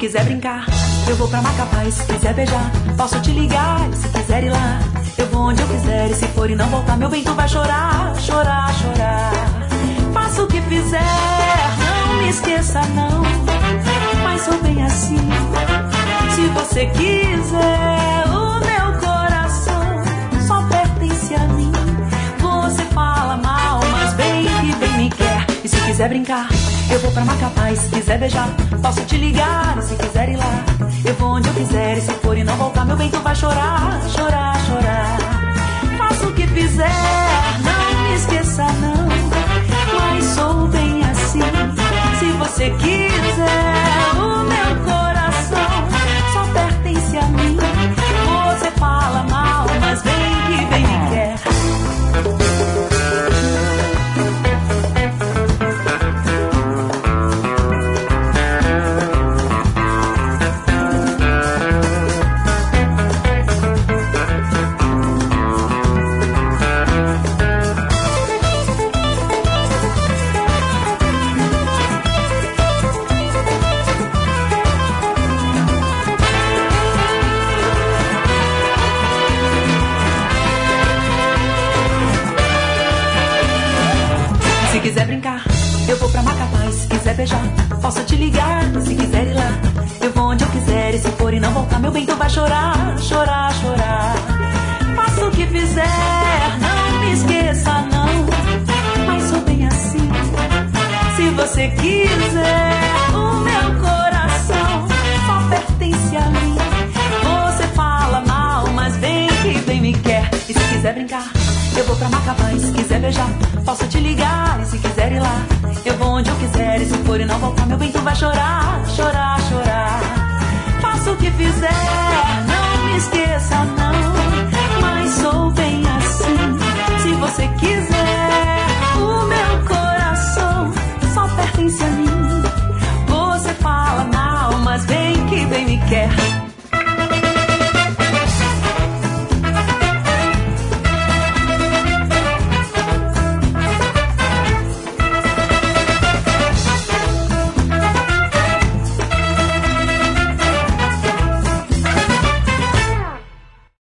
quiser brincar, eu vou pra Macapá. E se quiser beijar, posso te ligar. E se quiser ir lá, eu vou onde eu quiser. E se for e não voltar, meu bem, tu vai chorar, chorar, chorar. Faça o que fizer, não me esqueça não, mas sou bem assim. Se você quiser, o meu coração só pertence a mim. Você fala mal, mas bem que bem me quer. E se quiser brincar, eu vou pra Macapá. E se quiser beijar, posso te ligar. E se quiser ir lá, eu vou onde eu quiser. E se for e não voltar, meu bem, tu vai chorar, chorar, chorar. Faça o que fizer, não me esqueça não, mas sou bem assim. Se você quiser, o meu coração só pertence a mim. Você fala mal, mas bem que bem me quer. Se quiser brincar, eu vou pra Macapá. E se quiser beijar, posso te ligar. Se quiser ir lá, eu vou onde eu quiser. E se for e não voltar, meu bem, tu vai chorar, chorar, chorar. Faça o que fizer, não me esqueça não, mas sou bem assim. Se você quiser, o meu coração só pertence a mim. Você fala mal, mas bem que bem me quer. E se quiser brincar, eu vou pra Macapá. E se quiser beijar, posso te ligar. E se quiser ir lá, eu vou onde eu quiser. E se for e não voltar, meu bem, tu vai chorar, chorar, chorar. Faça o que fizer, não me esqueça não, mas sou bem assim. Se você quiser,